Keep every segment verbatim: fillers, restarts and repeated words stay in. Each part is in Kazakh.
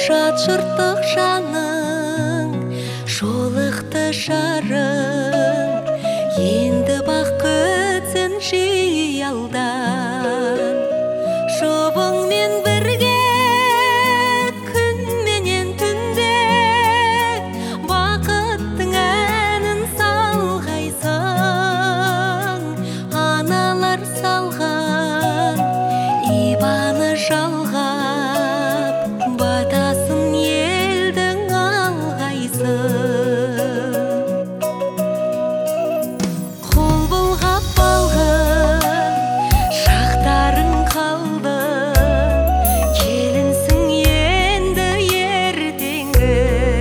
жат жыртық жаның, жолықты жарың, енді бақ күтсін жиялдан. Жұбыңмен бірге күн менен түнде бақыттың әнін салғайсың. Аналар салған ибаны жалғап, батасын елдің алғайсың. Қол бұлғап балғын шақтарың қалды, келінсің енді ертеңгі.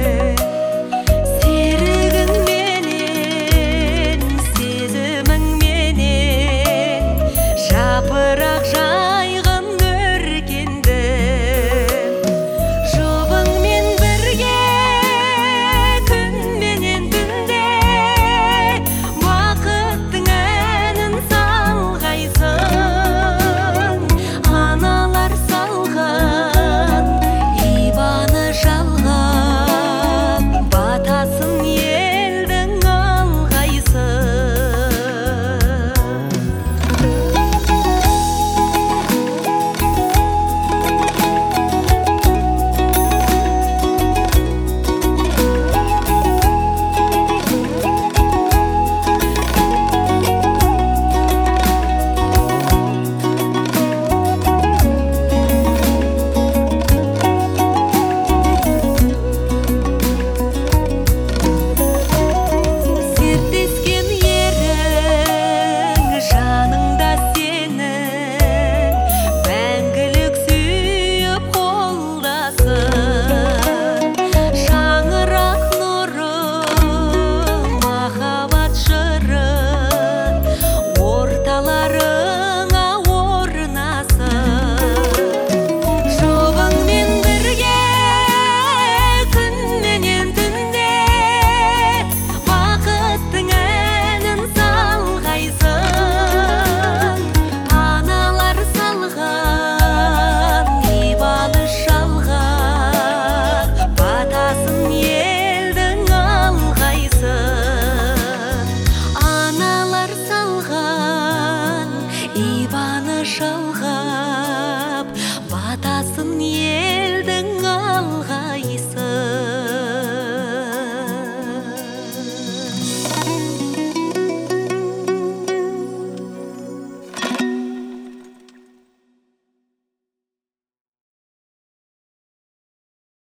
Серігің менен, сезімің менен жапырақ жайғын өркенді. Жұбыңмен бірге күн менен түнде бақыттың әнін салғайсың. Аналар салған ибаны жалғап, батасын елдің алғайсың. Серттескен ерің жаныңда сенің, мәңгілік сүйіп қолдасын. Шаңырақ нұрың, махаббат жырың орталарыңа орнасын. Жұбыңмен бірге күн менен түнде бақыттың әнін салғайсың. Аналар салған ибаны жалғап, батасын елдің алғайсың. Аналар салған ибаны жалғап,